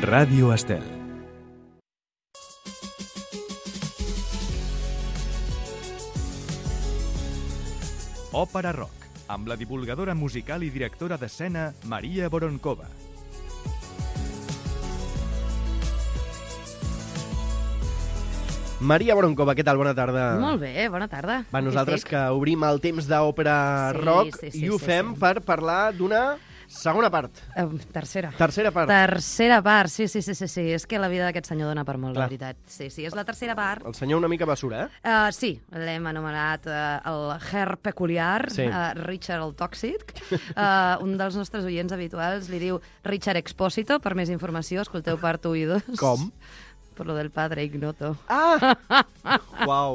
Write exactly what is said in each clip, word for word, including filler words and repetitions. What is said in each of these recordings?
Ràdio Estel. Òpera Rock, amb la divulgadora musical i directora d'escena Maria Voronkova. Maria Voronkova, què tal? Bona tarda. Molt bé, bona tarda. Va, nosaltres que obrim el temps d'òpera Sí, rock sí, sí, i ho sí, fem sí. per parlar d'una segona part. Uh, tercera. Tercera part. Tercera part, sí, sí, sí, sí, sí. És que la vida d'aquest senyor dona per molt, Clar. la veritat. Sí, sí, és la tercera part. El senyor una mica basura, eh? Uh, sí, l'hem anomenat uh, el Her Peculiar, Sí. uh, Richard el Tòxic. Uh, un dels nostres oients habituals li diu Richard Expósito. Per més informació, escolteu part u i dos. Com? Per lo del padre ignoto. Ah! Uau.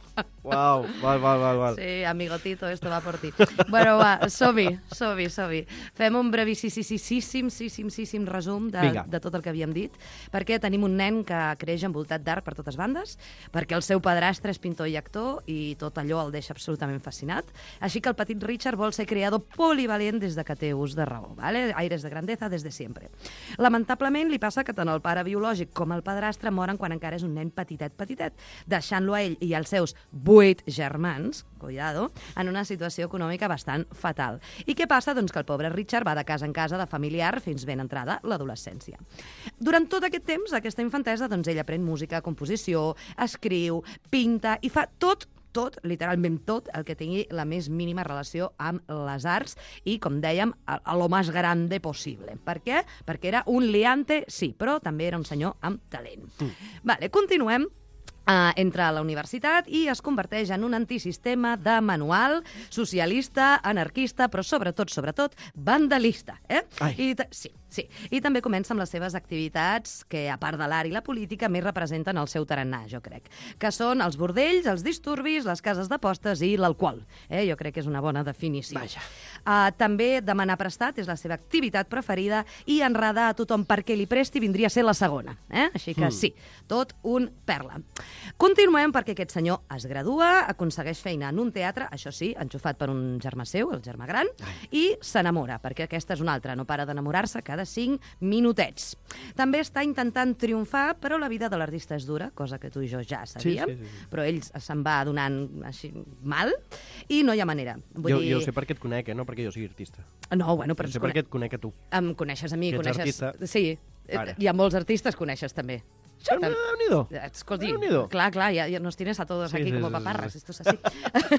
Uau, val, val, val, val. Sí, amigotito, esto va por ti. Bueno, va, som-hi, som-hi, som-hi. Fem un brevíssim, síssim resum de, Vinga. de tot el que havíem dit, perquè tenim un nen que creix envoltat d'art per totes bandes, perquè el seu padrastre és pintor i actor i tot allò el deixa absolutament fascinat. Així que el petit Richard vol ser creador polivalent des de que té ús de raó, ¿vale? Aires de grandeza des de sempre. Lamentablement li passa que tant el pare biològic com el padrastre moren quan encara és un nen petitet, petitet, deixant-lo a ell i als seus vuit germans, cuidado, en una situació econòmica bastant fatal. I què passa? Doncs que el pobre Richard va de casa en casa de familiar fins ben entrada l'adolescència. Durant tot aquest temps, aquesta infantesa, doncs ell aprèn música, composició, escriu, pinta i fa tot tot, literalment tot, el que tingui la més mínima relació amb les arts i, com dèiem, a, a lo más grande possible. Per què? Perquè era un liante, sí, però també era un senyor amb talent. Mm. Vale, continuem. Uh, entra a la universitat i es converteix en un antisistema de manual, socialista, anarquista, però sobretot, sobretot, vandalista. Eh? I sí, sí. I també comença amb les seves activitats que, a part de l'art i la política, més representen el seu tarannà, jo crec, que són els bordells, els disturbis, les cases d'apostes i l'alcohol. Eh? Jo crec que és una bona definició. Vaja. Uh, també demanar prestat és la seva activitat preferida i enredar a tothom perquè li presti vindria a ser la segona. Eh? Així que Mm. sí, tot un perla. Continuem perquè aquest senyor es gradua, aconsegueix feina en un teatre, això sí, enxufat per un germà seu, el germà gran, Ai. i s'enamora, perquè aquesta és una altra, no para d'enamorar-se cada cinc minutets. També està intentant triomfar, però la vida de l'artista és dura, cosa que tu i jo ja sabíem, Sí, sí, sí, sí. però ell se'n va donant així mal, i no hi ha ho Vull Jo, dir... jo sé per què et conec, eh? No perquè jo sigui artista. No, bueno, però... Jo sé per què et conec a tu. Em coneixes a mi, Que ets coneixes... artista. Sí, Ara. hi ha molts artistes, coneixes també. Ah, Déu-n'hi-do. Escolti, Déu-n'hi-do. clar, clar, ya, ya nos tienes a todos Sí, aquí sí, como sí, paparras, sí, esto es así.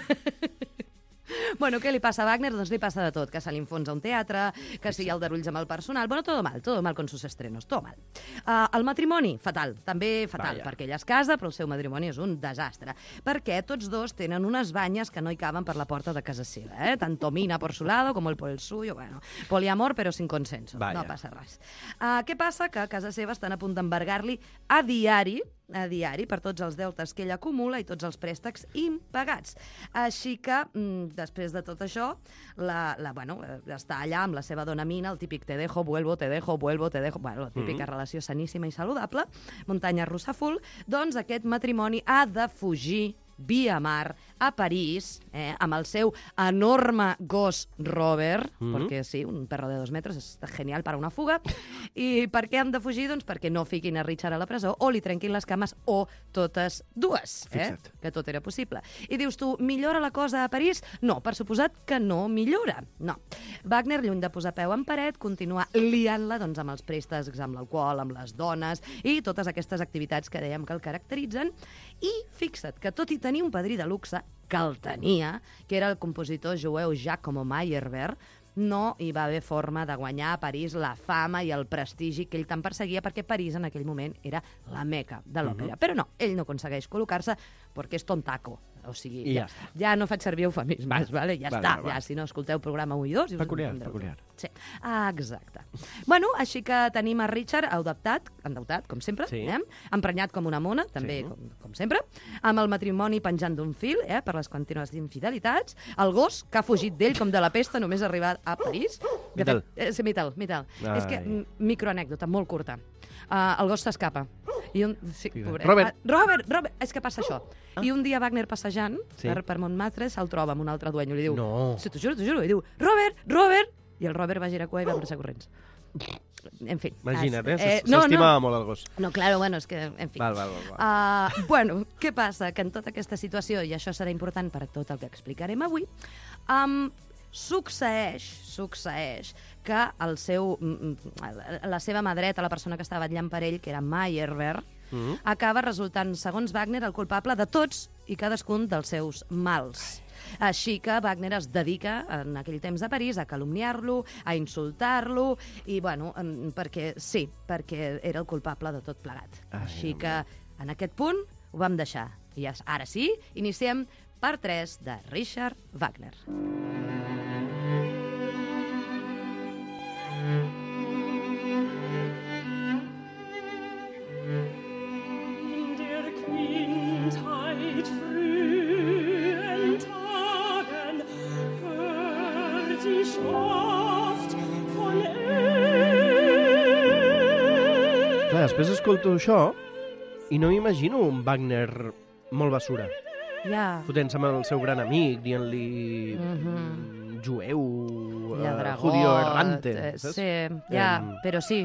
Bueno, què li passa a Wagner? Doncs li passa de tot, que se li enfonsa un teatre, que si hi ha aldarulls amb el personal, bueno, todo mal, todo mal con sus estrenos, todo mal. Uh, el matrimoni, fatal, també fatal, Vaja. perquè ella es casa, però el seu matrimoni és un desastre, perquè tots dos tenen unes banyes que no hi caben per la porta de casa seva, eh? Tanto Mina por su lado como el por el suyo, bueno, poliamor però sin consenso, Vaja. no passa res. Uh, què passa? Que a casa seva estan a punt d'embargar-li a diari a diari per tots els deutes que ell acumula i tots els préstecs impagats. Així que, mm, després de tot això, la, la, bueno, eh, està allà amb la seva dona Mina, el típic te dejo, vuelvo, te dejo, vuelvo, te dejo... Bueno, la típica Mhm. relació saníssima i saludable, muntanya russa full, doncs aquest matrimoni ha de fugir via mar a París, eh, amb el seu enorme gos Robert, Mhm. perquè sí, un perro de dos metres és genial per a una fuga. I per què han de fugir? Doncs perquè no fiquin a Richard a la presó o li trenquin les cames o totes dues, eh? Fixa't. Que tot era possible. I dius tu, millora la cosa a París? No, per suposat que no millora. No. Wagner, lluny de posar peu en paret, continua liant-la doncs, amb els préstecs, amb l'alcohol, amb les dones i totes aquestes activitats que dèiem que el caracteritzen. I fixa't que tot i tenir un padrí de luxe, que el tenia, que era el compositor jueu Giacomo Meyerbeer, no hi va haver forma de guanyar a París la fama i el prestigi que ell tant perseguia, perquè París en aquell moment era la meca de l'òpera. Però no, ell no aconsegueix col·locar-se perquè és tontaco. O sigui, I ja, ja està. ja no faig servir eufemismes, vale? Ja Vale, està. vale, vale. Ja, si no, escolteu programa u i dos... I us Peculiar, entendreu. peculiar. Sí, ah, exacte. Bueno, així que tenim a Richard endeutat, endeutat, com sempre, Sí. eh? emprenyat com una mona, també, Sí. com, com sempre, amb el matrimoni penjant d'un fil, eh? per les contínues infidelitats, el gos que ha fugit d'ell com de la pesta només ha arribat a París. De Mitel. fet, eh, sí, Mitel, Mitel. Ai. És que, m- microanècdota, molt curta. Uh, el gos s'escapa. I un... Sí, Sí, pobret. Robert. Ah, Robert, Robert, és que passa això. I un dia Wagner passejant Sí. per, per Montmartre se'l troba amb un altre duenyo i li diu... No. Sí, t'ho juro, t'ho juro. I diu, Robert, Robert! I el Robert va girar cua i va marxar corrents. En fi. Imagina't, eh? eh no, S'estimava no. molt el gos. No, claro, bueno, és que, en fi. Val, val, val. val. Uh, bueno, què passa? Que en tota aquesta situació, i això serà important per a tot el que explicarem avui, um, succeeix, succeeix que el seu, la seva mà dreta, la persona que estava vetllant per ell, que era Meyerbeer, mm -hmm. acaba resultant, segons Wagner, el culpable de tots i cadascun dels seus mals. Així que Wagner es dedica, en aquell temps a París, a calumniar-lo, a insultar-lo, i, bueno, perquè, sí, perquè era el culpable de tot plegat. Ai, Així home. que, en aquest punt, ho vam deixar. I ara sí, iniciem part tres de Richard Wagner. In der Kindheit frühen Tagen hört ich oft von ell. Clar, després escolto això i no m'imagino un Wagner molt basura. Ja. Fotent-se amb el seu gran amic, dient-li Mm-hmm. jueu, Lladragot, judío errante. eh, saps? Sí, ja, Em, però sí.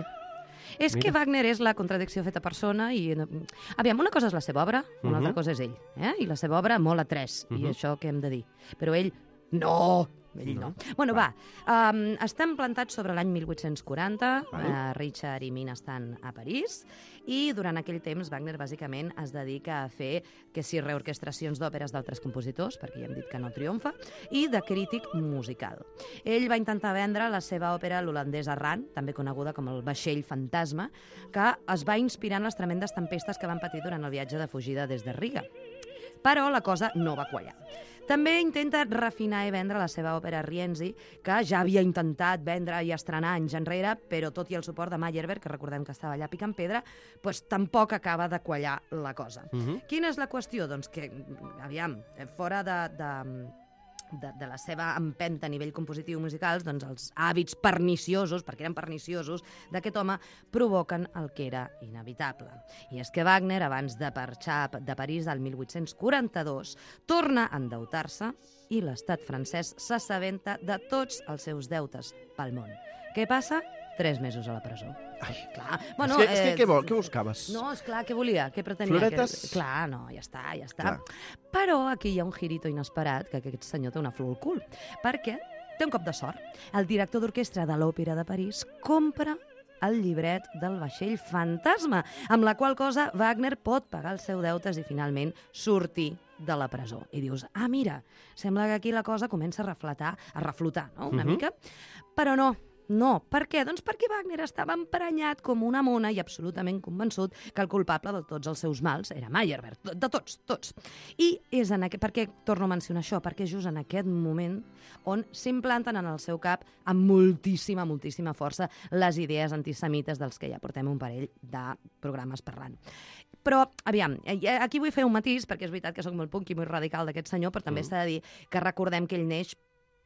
És que Mira. Wagner és la contradicció feta persona i... Aviam, una cosa és la seva obra, una Mhm. altra cosa és ell. Eh? I la seva obra molt a tres, i Mhm. això què hem de dir. Però ell, no! Ell no. Bueno, va, um, estan plantats sobre l'any mil vuit-cents quaranta, Vale. uh, Richard i Mina estan a París, i durant aquell temps Wagner bàsicament es dedica a fer que si reorquestracions d'òperes d'altres compositors, perquè ja hem dit que no triomfa, i de crític musical. Ell va intentar vendre la seva òpera L'holandès errant, també coneguda com el vaixell fantasma, que es va inspirar en les tremendes tempestes que van patir durant el viatge de fugida des de Riga. Però la cosa no va quallar. També intenta refinar i vendre la seva òpera Rienzi, que ja havia intentat vendre i estrenar anys enrere, però tot i el suport de Meyerbeer, que recordem que estava allà picant pedra, doncs tampoc acaba de quallar la cosa. Mhm. Quina és la qüestió? Doncs que, aviam, fora de... de De, de la seva empenta a nivell compositiu i musicals, doncs els hàbits perniciosos, perquè eren perniciosos, d'aquest home provoquen el que era inevitable. I és que Wagner, abans de marxar de París el mil vuit-cents quaranta-dos, torna a endeutar-se i l'estat francès s'assabenta de tots els seus deutes pel món. Què passa? Tres mesos a la presó. Ai, Clar. és Bueno, que, és que eh, què, vol, què buscaves? No, esclar, què volia? Què pretenia? Floretes? Que... Clar, no, ja està, ja està. Clar. Però aquí hi ha un girito inesperat, que aquest senyor té una flor al cul, perquè té un cop de sort. El director d'orquestra de l'Òpera de París compra el llibret del vaixell fantasma, amb la qual cosa Wagner pot pagar els seus deutes i finalment sortir de la presó. I dius, ah, mira, sembla que aquí la cosa comença a refletar, a reflotar, no?, una Mhm. mica. Però no, no. Per què? Doncs perquè Wagner estava emprenyat com una mona i absolutament convençut que el culpable de tots els seus mals era Meyerbeer, de, de tots, tots. I és en aquest... Per què torno a mencionar això? Perquè és just en aquest moment on s'implanten en el seu cap amb moltíssima, moltíssima força les idees antisemites dels que ja portem un parell de programes parlant. Però, aviam, aquí vull fer un matís, perquè és veritat que soc molt punk i molt radical d'aquest senyor, però també mm. s'ha de dir que recordem que ell neix...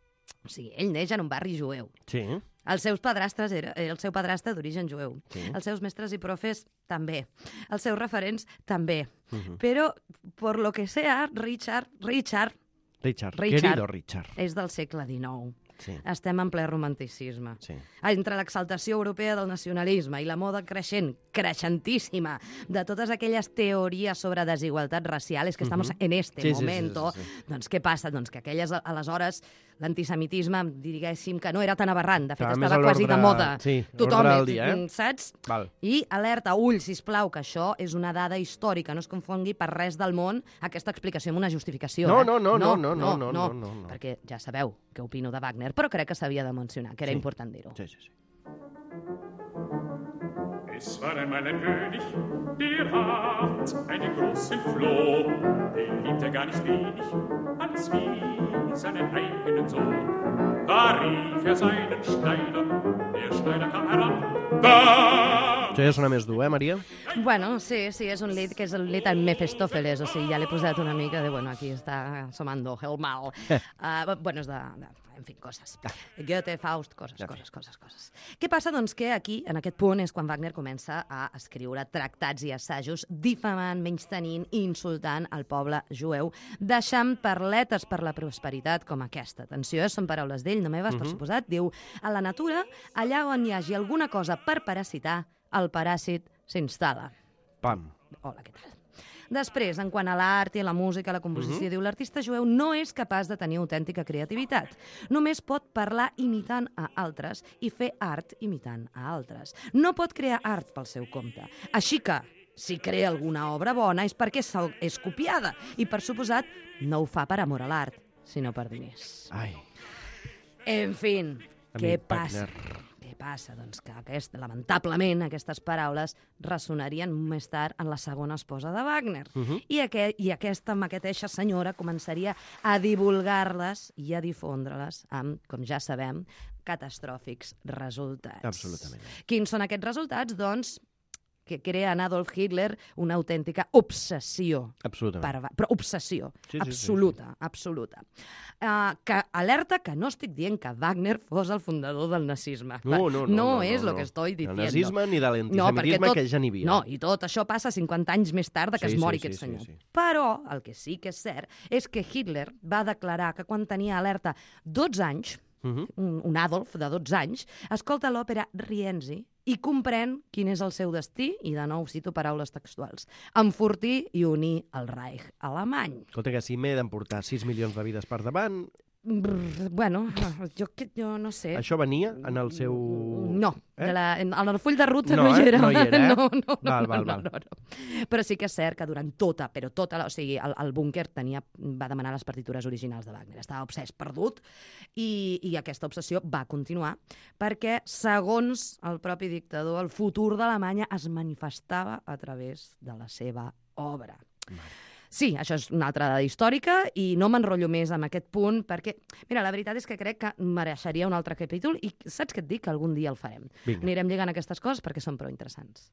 O sigui, ell neix en un barri jueu. Sí. Els seus padrastres era, era el seu padrastre d'origen jueu. Sí. Els seus mestres i profes també. Els seus referents també. Mhm. Però, por lo que sea, Richard, Richard, Richard, Richard. querido Richard. és del segle dinou. Sí. Estem en ple romanticisme. Sí. Entre l'exaltació europea del nacionalisme i la moda creixent, creixentíssima, de totes aquelles teories sobre desigualtat racial, és que estem Mhm. en este Sí, sí, sí, momento, sí, sí. doncs què passa? Doncs que aquelles, aleshores, l'antisemitisme, diguéssim que no era tan aberrant, de fet Estava més estava a quasi de l'ordre- moda. sí, Tothom, ordre del dia, eh? saps? Val. I alerta, ull, sisplau, que això és una dada històrica, no es confongui per res del món aquesta explicació amb una justificació. No, eh? no, no, no, no, no, no, no, no, no. Perquè ja sabeu què opino de Wagner, però crec que s'havia de mencionar, que era Sí. important dir-ho. Sí, sí, sí. Es war einmal ein König, der hat einen großen Floh. Den liebt er gar nicht wenig, als wie seinen eigenen Sohn. Da rief er seinen Schneider, der Schneider kam heran. Da Això ja sona més dur, eh, Maria? Bueno, sí, sí, és un lit que és el lit en Mefistófeles, o sigui, ja l'he posat una mica de, bueno, aquí està somando el mal. Uh, bueno, és de, de, en fi, coses. Goethe, Faust, coses, coses, coses, coses. Què passa, doncs, que aquí, en aquest punt, és quan Wagner comença a escriure tractats i assajos difamant, menystenint i insultant el poble jueu, deixant perletes per la prosperitat com aquesta. Atenció, eh? Són paraules d'ell, no meves, uh -huh. per suposat. Diu, a la natura, allà on hi hagi alguna cosa per parasitar, el paràsit s'instal·la. Pam. Hola, què tal? Després, en quant a l'art i a la música, a la composició, uh-huh. diu, l'artista jueu no és capaç de tenir autèntica creativitat. Només pot parlar imitant a altres i fer art imitant a altres. No pot crear art pel seu compte. Així que, si crea alguna obra bona és perquè és copiada i, per suposat, no ho fa per amor a l'art, sinó per diners. Ai. En fi, què Amic passa? Wagner. Què passa? Doncs que aquest, lamentablement aquestes paraules ressonarien més tard en la segona esposa de Wagner. Uh -huh. I, aqu I aquesta maqueteixa senyora començaria a divulgar-les i a difondre-les amb, com ja sabem, catastròfics resultats. Absolutament. Quins són aquests resultats? Doncs que crea en Adolf Hitler una autèntica obsessió. Absolutament. Per, però obsessió, sí, sí, absoluta, sí, sí. absoluta. Uh, que alerta que no estic dient que Wagner fos el fundador del nazisme. No, no, no. No, no és no, el no. que estoy diciendo. El nazisme ni de l'antisemitisme, no, tot, que ja n'hi havia. No, i tot això passa cinquanta anys més tard que sí, es mori sí, aquest sí, senyor. Sí, sí. Però el que sí que és cert és que Hitler va declarar que quan tenia alerta dotze anys, uh -huh. un, un Adolf de dotze anys, escolta l'òpera Rienzi i comprèn quin és el seu destí, i de nou cito paraules textuals, enfortir i unir el Reich alemany. Escolta, que si m'he d'emportar sis milions de vides per davant... Brr, bueno, jo, jo no sé. Això venia en el seu... No, eh? de la, en el full de ruta no, no, hi eh? era. No hi era, eh? No, no, no, val, val, no, val. no, no. Però sí que és cert que durant tota, però tota, la, o sigui, el, el búnquer tenia, va demanar les partitures originals de Wagner. Estava obsès, perdut, i, i aquesta obsessió va continuar, perquè, segons el propi dictador, el futur d'Alemanya es manifestava a través de la seva obra. Mare. Sí, això és una altra dada històrica i no m'enrotllo més amb aquest punt perquè, mira, la veritat és que crec que mereixeria un altre capítol i saps què et dic? Que algun dia el farem. Vinga. Anirem lligant aquestes coses perquè són prou interessants.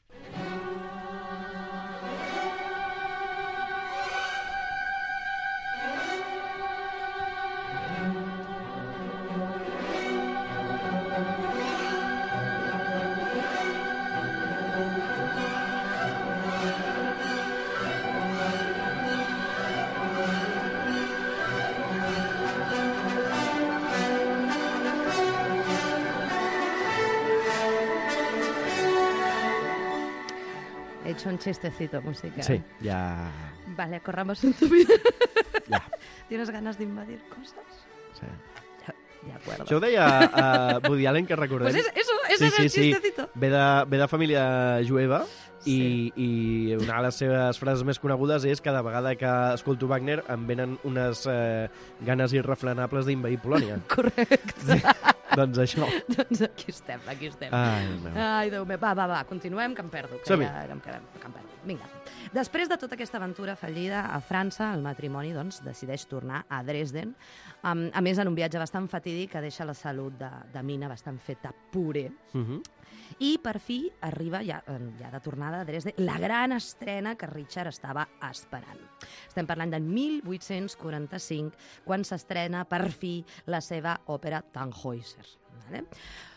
He hecho un chistecito musical. Sí, ya... Vale, corramos en tu vida. Ya. ¿Tienes ganas de invadir cosas? Sí. Ya, de acuerdo. Això ho deia uh, Woody Allen, que recordem. Pues es, eso, ese sí, era el sí, sí. chistecito. Ve de, ve de família jueva Sí. i, i una de les seves frases més conegudes és cada vegada que escolto Wagner em venen unes eh, ganes irrefrenables d'invadir Polònia. Correcte. Sí. Doncs això. Doncs aquí estem, aquí estem. Ai, no. Ai, Déu meu. Va, va, va, continuem, que em perdo. Que Som-hi. ja, que em, que em perdo. Vinga. Després de tota aquesta aventura fallida a França, el matrimoni doncs, decideix tornar a Dresden. Um, a més, en un viatge bastant fatídic que deixa la salut de, de Mina bastant feta puré. Uh -huh. I, per fi, arriba, ja, ja de tornada a Dresden, la gran estrena que Richard estava esperant. Estem parlant del mil vuit-cents quaranta-cinc, quan s'estrena, per fi, la seva òpera Tannhäuser. Vale?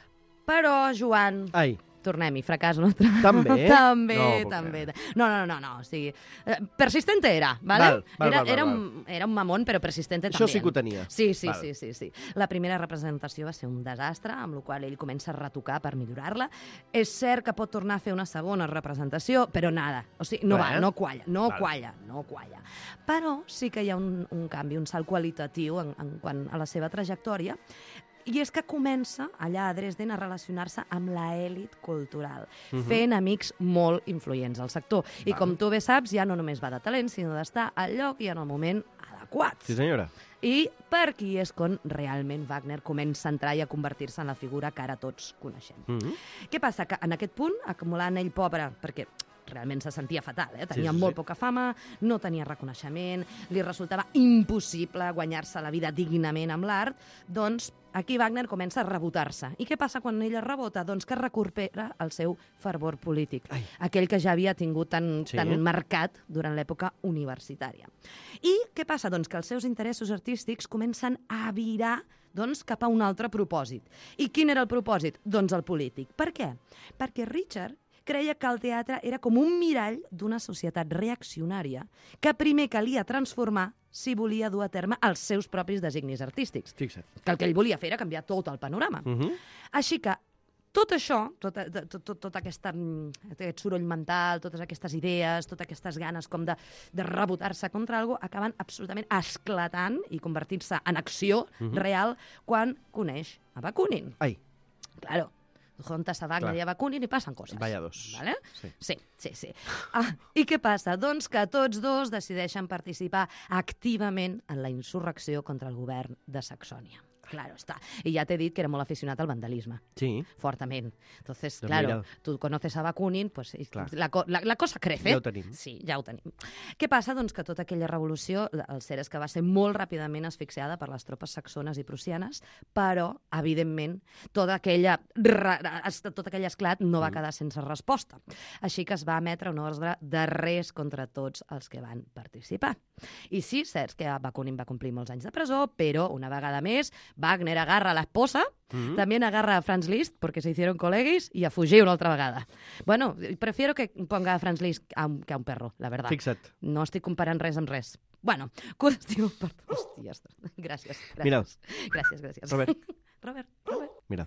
Però, Joan... Ai, Tornem-hi, fracàs un altre. També? també, No, puc també. creure. No, no, no, no, o sigui... eh, persistente era, ¿vale? Val, val, era, val, val, era, val. un, era un mamón, però persistente això també. sí que ho tenia. Sí, sí, Val. sí, sí, sí. La primera representació va ser un desastre, amb la qual ell comença a retocar per millorar-la. És cert que pot tornar a fer una segona representació, però nada. O sigui, no Bé. va, no qualla, no Val. qualla, no qualla. Però sí que hi ha un, un canvi, un salt qualitatiu en, en quant a la seva trajectòria, i és que comença, allà a Dresden, a relacionar-se amb l'elit cultural, uh -huh. fent amics molt influents al sector. I Val. com tu bé saps, ja no només va de talent, sinó d'estar al lloc i en el moment adequat. Sí, senyora. I per aquí és quan realment Wagner comença a entrar i a convertir-se en la figura que ara tots coneixem. Uh -huh. Què passa? Que en aquest punt, acumulant ell pobre, perquè realment se sentia fatal, eh? Tenia Sí, sí, molt sí. poca fama, no tenia reconeixement, li resultava impossible guanyar-se la vida dignament amb l'art, doncs aquí Wagner comença a rebotar-se. I què passa quan ella rebota? Doncs que recupera el seu fervor polític, Ai. aquell que ja havia tingut tan, sí. tan marcat durant l'època universitària. I què passa? Doncs que els seus interessos artístics comencen a virar doncs, cap a un altre propòsit. I quin era el propòsit? Doncs el polític. Per què? Perquè Richard creia que el teatre era com un mirall d'una societat reaccionària que primer calia transformar si volia dur a terme els seus propis designis artístics. Fixa't. Que el que ell volia fer era canviar tot el panorama. Uh -huh. Així que tot això, tot, tot, tot, tot aquesta, aquest soroll mental, totes aquestes idees, totes aquestes ganes com de, de rebotar-se contra alguna cosa, acaben absolutament esclatant i convertint-se en acció uh -huh. real quan coneix a Bakunin. Ai. Claro. Juntas a Wagner i a Bakunin i passen coses. Vaya dos. Vale? Sí, sí, sí. sí. Ah, I què passa? Doncs que tots dos decideixen participar activament en la insurrecció contra el govern de Saxònia. Claro está. Y ya te he dit que era molt aficionat al vandalisme. Sí. Fortament. Entonces, Pues claro, mira. tú conoces a Bakunin, pues Clar. la, co- la, la cosa crece. Ja ho tenim. Sí, ja ho tenim. Què passa? Doncs que tota aquella revolució, el cert és que va ser molt ràpidament asfixiada per les tropes saxones i prussianes, però, evidentment, tota aquella, ra- es- tot aquell esclat no va quedar sense resposta. Així que es va emetre un ordre d'arrest contra tots els que van participar. I sí, cert que Bakunin va complir molts anys de presó, però, una vegada més, Wagner agarra a la esposa, mm-hmm. también agarra a Franz Liszt, porque se hicieron coleguis, y a fugir una otra vegada. Bueno, prefiero que ponga a Franz Liszt a un, que a un perro, la verdad. Fixa't. No estic comparant res amb res. Bueno, qüestió... Per... Hòstia, gràcies, gràcies. Mira. Gràcies, gràcies. Robert. Robert, Robert. Mira.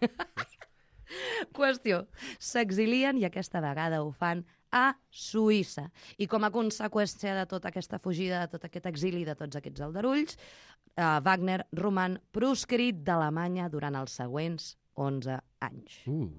Qüestió. S'exilien i aquesta vegada ho fan a Suïssa. I com a conseqüència de tota aquesta fugida, de tot aquest exili, de tots aquests aldarulls, eh, Wagner roman proscrit d'Alemanya durant els següents onze anys. Uh.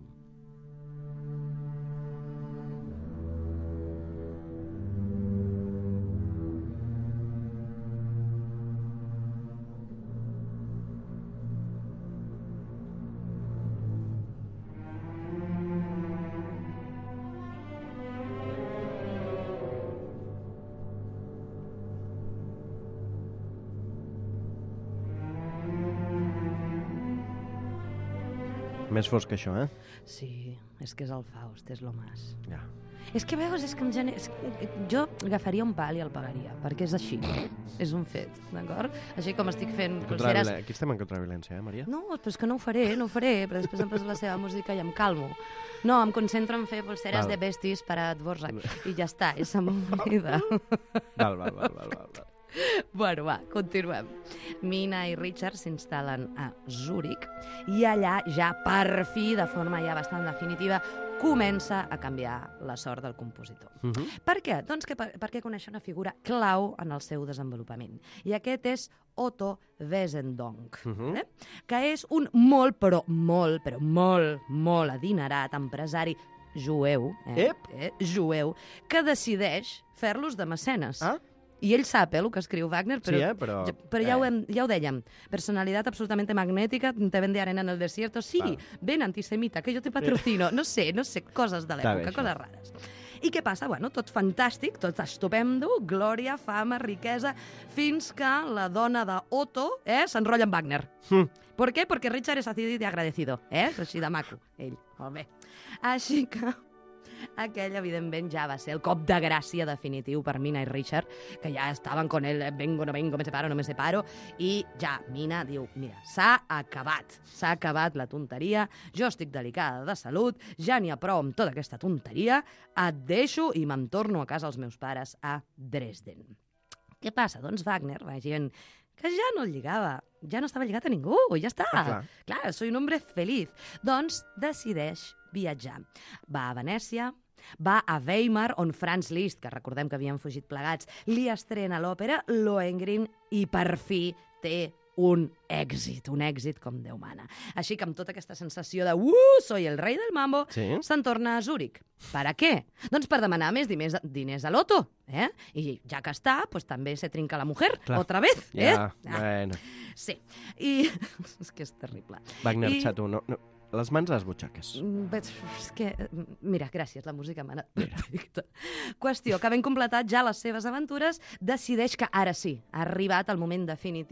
Més fosc que això, eh? Sí, és que és el Faust, és lo más. Ja. És que veus, és que em gener... és que jo agafaria un pal i el pagaria, perquè és així. És un fet, d'acord? Així com estic fent Contra pulseres... violen- Aquí estem en contra la violència, eh, Maria? No, però és que no ho faré, no ho faré, però després em poso la seva música i em calmo. No, em concentro en fer pulseres Val. de Bestis per a Dvorak i ja està, és la meva vida. Val, val, val, val, val, val. Bueno, va, continuem. Mina i Richard s'instal·len a Zúrich i allà ja, per fi, de forma ja bastant definitiva, comença a canviar la sort del compositor. Uh -huh. Per què? Doncs que per, perquè coneix una figura clau en el seu desenvolupament. I aquest és Otto Wesendonck, Uh -huh. eh? que és un molt, però molt, però molt, molt adinerat empresari jueu, eh? Ep! Eh? jueu, que decideix fer-los de mecenes. Ah? I ell sap eh, el que escriu Wagner, però, Sí, eh, però- ja, però ja, ho eh. hem, ja ho dèiem. Personalitat absolutamente magnética, te vende arena en el desierto. Sí, Val. ben antisemita, que jo te patrocino. No sé, no sé, coses de Està bé, l'època, això. coses rares. I què passa? Bueno, tot fantàstic, tot estupendo, glòria, fama, riquesa, fins que la dona d'Otto eh, s'enrotlla amb Wagner. Hm. Per què? Perquè Richard és así de agradecido, eh? És així de maco, ell. Molt bé. Així que aquell, evidentment, ja va ser el cop de gràcia definitiu per Mina i Richard, que ja estaven con el vengo, no vengo, me separo, no me separo, i ja Mina diu, mira, s'ha acabat, s'ha acabat la tonteria, jo estic delicada de salut, ja n'hi ha prou amb tota aquesta tonteria, et deixo i me'n torno a casa als meus pares a Dresden. Què passa? Doncs Wagner va dient que ja no el lligava, ja no estava lligat a ningú, ja està. Ah, clar. Clar, soy un hombre feliz. Doncs decideix viatjar. Va a Venècia, va a Weimar, on Franz Liszt, que recordem que havien fugit plegats, li estrena l'òpera Lohengrin i per fi té un èxit, un èxit com Déu mana. Així que amb tota aquesta sensació de uh, soy el rei del mambo, Sí. se'n torna a Zúrich. Per a què? Doncs per demanar més diners, diners a l'Otto. Eh? I ja que està, pues també se trinca la mujer, Clar. otra vez. Eh? Ja, bueno. Sí. I és que és terrible. Wagner, I... xato, no, no. Les mans a les butxaques. Mm, vet- És que, mira, gràcies, la música m'ha anat perfecta. Qüestió, que havent completat ja les seves aventures, decideix que ara sí, ha arribat el moment definitiu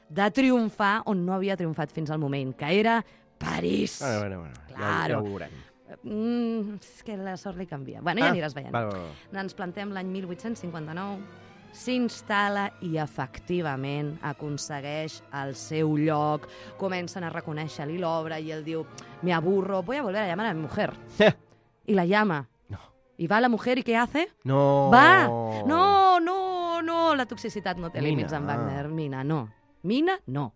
de triomfar on no havia triomfat fins al moment, que era París. Bueno, bueno, bueno. Claro. Ja, ja ho veurem. Mm, és que la sort li canvia. Bueno, ja Ah, aniràs veient. val, val, val. Ens plantem l'any mil vuit-cents cinquanta-nou, s'instal·la i efectivament aconsegueix el seu lloc, comencen a reconèixer-li l'obra i ell diu, me aburro, voy a volver a llamar a mi mujer. Y la llama. No. Y va la mujer y ¿qué hace? No. Va! No, no, no, la toxicitat no té Mina. límits en Wagner. Mina, no. Mina, no.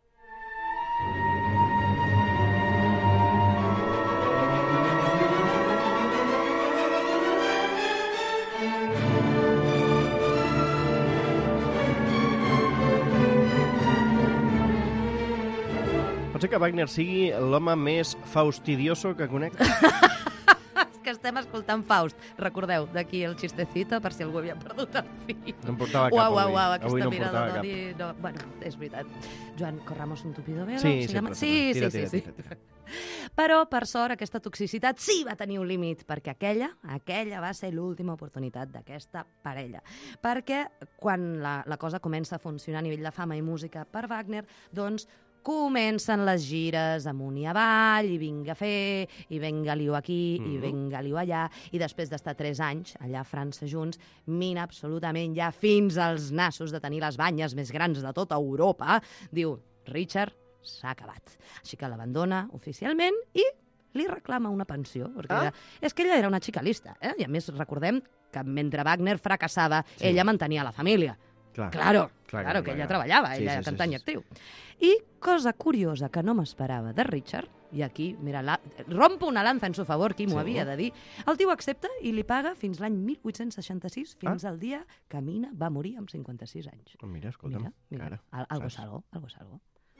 Pot ser que Wagner sigui l'home més faustidioso que conec? Que estem escoltant Faust. Recordeu, d'aquí el xistecito, per si algú havia perdut el fil. No em portava cap Uau, uau, avui. uau, Avui aquesta no em mirada portava d'odi. No, bueno, és veritat. Joan, corramos un tupido velo? Sí, se sempre, llama? sempre. Sí, Tira, sí, tira, sí, tira, sí. tira. Però, per sort, aquesta toxicitat sí va tenir un límit, perquè aquella, aquella va ser l'última oportunitat d'aquesta parella. Perquè quan la, la cosa comença a funcionar a nivell de fama i música per Wagner, doncs comencen les gires amunt i avall, i vinga a fer, i venga-li-ho aquí, mm -hmm. i venga-li-ho allà, i després d'estar tres anys allà a França junts, mina absolutament ja fins als nassos de tenir les banyes més grans de tota Europa, diu, Richard, s'ha acabat. Així que l'abandona oficialment i li reclama una pensió, perquè Ah. era, és que ella era una xica lista, eh? I a més recordem que mentre Wagner fracassava, Sí. ella mantenia la família. Clar. Claro, Clar, claro, clar, que clar, ella clar. treballava, Sí, ella sí, era sí, cantant sí, i sí. actriu. I cosa curiosa que no m'esperava de Richard, i aquí, mira, la, rompo una lanza en su favor, qui m'ho Sí. havia de dir, el tio accepta i li paga fins l'any mil vuit-cents seixanta-sis, fins Ah. al dia que Mina va morir amb cinquanta-sis anys. Oh, mira, escolta'm. Mira, mira, Cara, al, algo saps? salgo, algo salgo.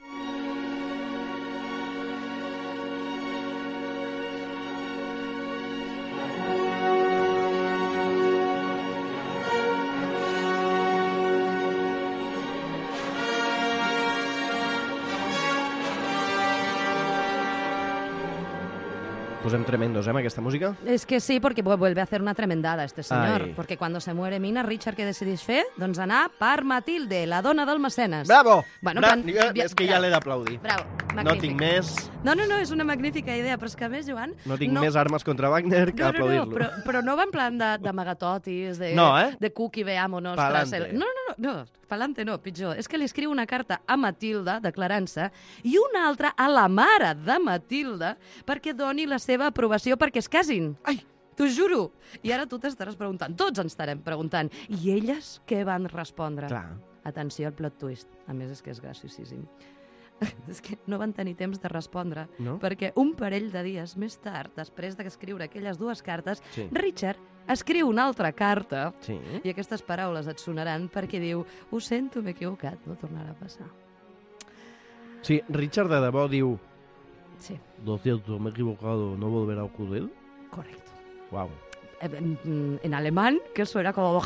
Posem tremendos, eh, amb aquesta música? Es que sí, porque vu- vuelve a hacer una tremendada este señor, Ai. porque cuando se muere Mina, Richard, què decideix fer? Doncs anar per Matilde, la dona del mecenes. Bravo! Bueno, Bra plan- jo- bia- és que ja l'he d'aplaudir. Bravo, No magnífic. tinc més, No, no, no, és una magnífica idea, però és que a més, Joan... no tinc més armes contra Wagner que No, no, no, aplaudir-lo. però, però no va en plan de, de magatotis, de, No, eh? de cookie, veámonos. Pa'lante. tras el- No, no, no, no, pa'lante no, pitjor. És que li escriu una carta a Matilda, declarant-se, i una altra a la mare de Matilda, perquè doni la seva aprovació perquè es casin. Ai! T'ho juro. I ara tu t'estaràs preguntant, tots ens estarem preguntant, i elles què van respondre? Clar. Atenció al plot twist. A més, és que és graciosíssim. És que no van tenir temps de respondre, No? perquè un parell de dies més tard, després d'escriure aquelles dues cartes, Sí. Richard escriu una altra carta, Sí. i aquestes paraules et sonaran perquè diu, ho sento, m'he equivocat, no tornarà a passar. Sí, Richard de debò diu Sí, lo cierto, me he equivocado, no volverá a ocurrir. correcto. Uau. En, en, en alemán, que suena como...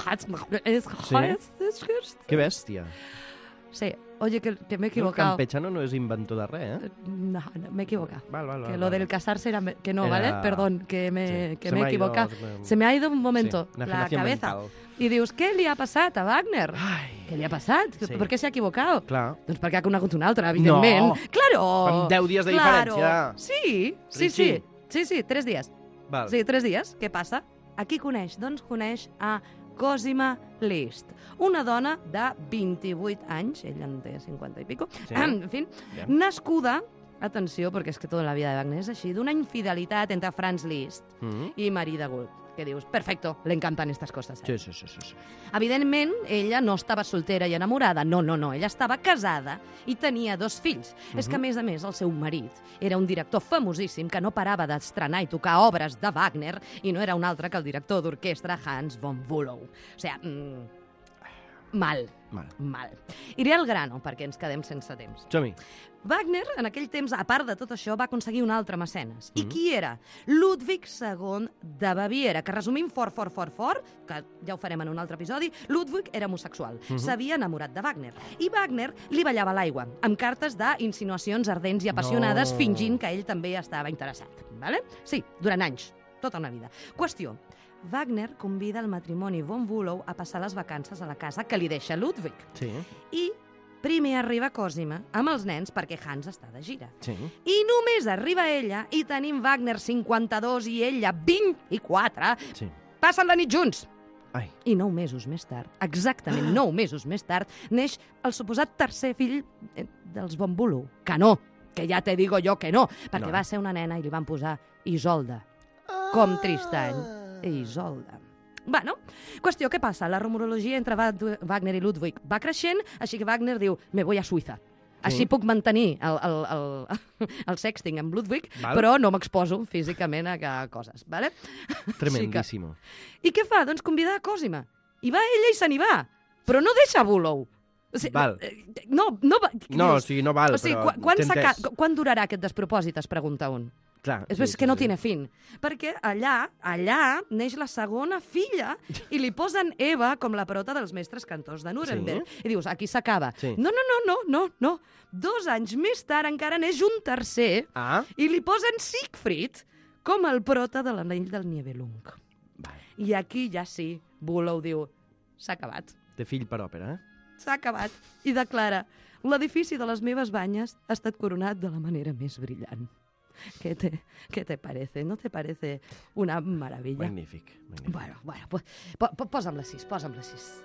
Que bèstia. Sí, oye, que, que me he El equivocado. campechano no és inventor de res, eh? No, no, me he equivocado. Val, val, val. Que lo del casarse era... me- Que no, Era- ¿vale? Perdón, que me, Sí. que Se me he m'ha ido- equivocado. se me- Se me ha ido un momento Sí, una la afinación cabeza. mental. I dius, què li ha passat a Wagner? Ai, Què li ha passat? Sí. Per què s'ha equivocat? clar. Doncs perquè ha conegut un altre, evidentment. No. Claro! Amb deu dies de claro. diferència. Sí, sí, sí. Richie. Sí, sí, tres dies. Val. Sí, tres dies. Què passa? A qui coneix? Doncs coneix a Cosima Liszt, una dona de vint-i-vuit anys, ell en té cinquanta i pico, Sí. en fi, Bien. nascuda, atenció, perquè és que tota la vida de Wagner és així, d'una infidelitat entre Franz Liszt Mm. i Marie de Gould, que dius, perfecto, le encantan estas cosas. Sí, sí, sí, sí, sí. Evidentment, ella no estava soltera i enamorada, no, no, no, ella estava casada i tenia dos fills. Uh -huh. És que, a més a més, el seu marit era un director famosíssim que no parava d'estrenar i tocar obres de Wagner i no era un altre que el director d'orquestra Hans von Bülow. O sigui, mm, mal, Mal. mal. Iré al grano, perquè ens quedem sense temps. Som-hi. Wagner, en aquell temps, a part de tot això, va aconseguir un altre mecenes. I Mhm. qui era? Ludwig segon de Baviera, que resumim fort, fort, fort, fort, que ja ho farem en un altre episodi, Ludwig era homosexual, Mhm. s'havia enamorat de Wagner. I Wagner li ballava l'aigua, amb cartes d'insinuacions ardents i apassionades, No. fingint que ell també estava interessat. Vale? Sí, durant anys, tota una vida. Qüestió. Wagner convida el matrimoni von Bülow a passar les vacances a la casa que li deixa Ludwig. Sí. I primer arriba Cosima amb els nens perquè Hans està de gira. Sí. I només arriba ella i tenim Wagner cinquanta-dos i ella vint-i-quatre. Sí. Passen la nit junts. Ai. I nou mesos més tard, exactament nou mesos més tard, neix el suposat tercer fill eh, dels Bonbulu. Que no, que ja te digo jo que no, perquè No. va ser una nena i li van posar Isolda. Com Tristany. Isolda. Bueno, qüestió, què passa? La rumorologia entre Va- Wagner i Ludwig va creixent, així que Wagner diu, me voy a Suïssa. Així Sí. puc mantenir el, el, el, el sexting amb Ludwig, Val. però no m'exposo físicament a, a coses. Vale? Tremendíssimo. I què fa? Doncs convidar a Cosima. I va ella i se n'hi va. Però no deixa Bullow. O sigui, Val. eh, No, no, va- No, dius, o sigui, no val, o sigui, però quan, quan, t'he s'aca- entès. quan durarà aquest despropòsit, es pregunta un. Clar, És sí, sí, que no sí. tiene fin. Perquè allà, allà neix la segona filla i li posen Eva com la prota dels mestres cantors de Nuremberg. Sí. I dius, aquí s'acaba. Sí. No, no, no, no, no, no. Dos anys més tard encara neix un tercer Ah, i li posen Siegfried com el prota de l'anell del Nibelung. vale. I aquí ja sí, Bullow diu, s'ha acabat, Té fill per òpera, eh? s'ha acabat. I declara, l'edifici de les meves banyes ha estat coronat de la manera més brillant. ¿Qué te, qué te parece? ¿No te parece una maravilla? Magnífic, magnífic. Bueno, bueno, pues, po, po, posa'm la sis, posa'm la sis.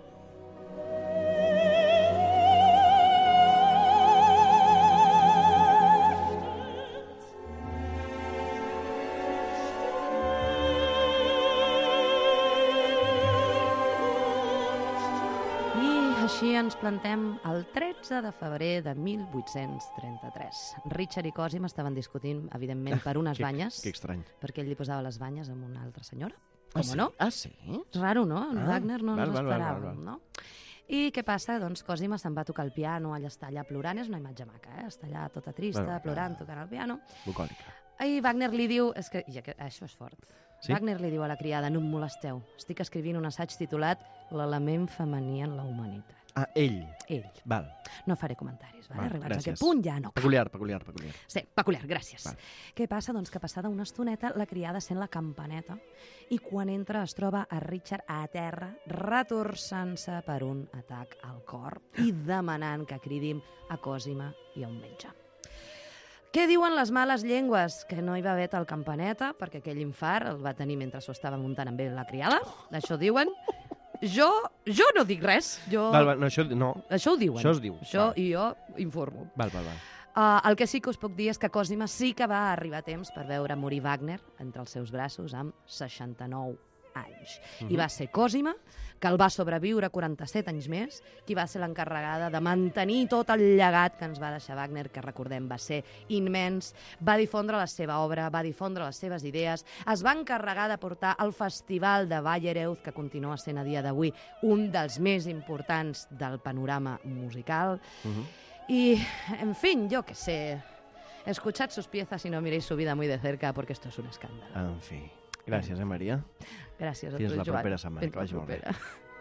I així ens plantem el tretze de febrer de mil vuit-cents trenta-tres. Richard i Cosima estaven discutint, evidentment, per unes Que- banyes, Que estrany. perquè ell li posava les banyes amb una altra senyora. Ah, Com sí? no? Ah, sí? Raro, no? En Ah, Wagner no val, ens val, val, esperàvem, val, val. no? I què passa? Doncs Cosima se'n va tocar el piano, ella està allà plorant, és una imatge maca, eh? Està allà tota trista, Bueno, plorant, tocant el piano. Bucòlica. I Wagner li diu... És que, ja que això és fort. Sí? Wagner li diu a la criada, no em molesteu, estic escrivint un assaig titulat L'element femení en la humanitat. Ah, ell. Ell. Val. No faré comentaris, vale? Val, Arribats a gràcies. aquest punt ja no cal. Peculiar, peculiar, peculiar. Sí, peculiar, gràcies. Val. Què passa? Doncs que passada una estoneta la criada sent la campaneta i quan entra es troba a Richard a terra retorçant-se per un atac al cor i demanant que cridim a Cosima i a un metge. Què diuen les males llengües? Que no hi va haver tal campaneta perquè aquell infart el va tenir mentre s'ho estava muntant amb ell la criada. Això diuen. Jo, jo no dic res. Jo... Val, val, no, això no. Això ho diuen. Això es diu. Això Val. i jo informo. Val, val, val. Uh, el que sí que us puc dir és que Cosima sí que va arribar a temps per veure morir Wagner entre els seus braços amb seixanta-nou anys. Uh -huh. I va ser Cosima, que el va sobreviure quaranta-set anys més, qui va ser l'encarregada de mantenir tot el llegat que ens va deixar Wagner, que recordem va ser immens, va difondre la seva obra, va difondre les seves idees, es va encarregar de portar al Festival de Bayreuth, que continua sent a dia d'avui un dels més importants del panorama musical. Uh -huh. Y, en fin, yo qué sé, escuchad sus piezas y no miréis su vida muy de cerca porque esto es un escándalo. En fi. Gràcies, eh, Maria? Gràcies a Fins tu, la Joan. propera setmana, Fins que vagi la molt bé. propera.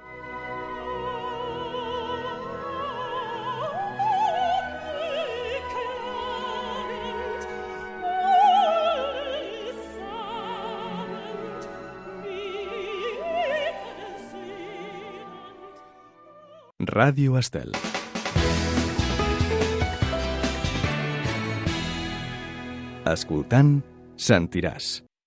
Ràdio Estel. Escoltant, sentiràs.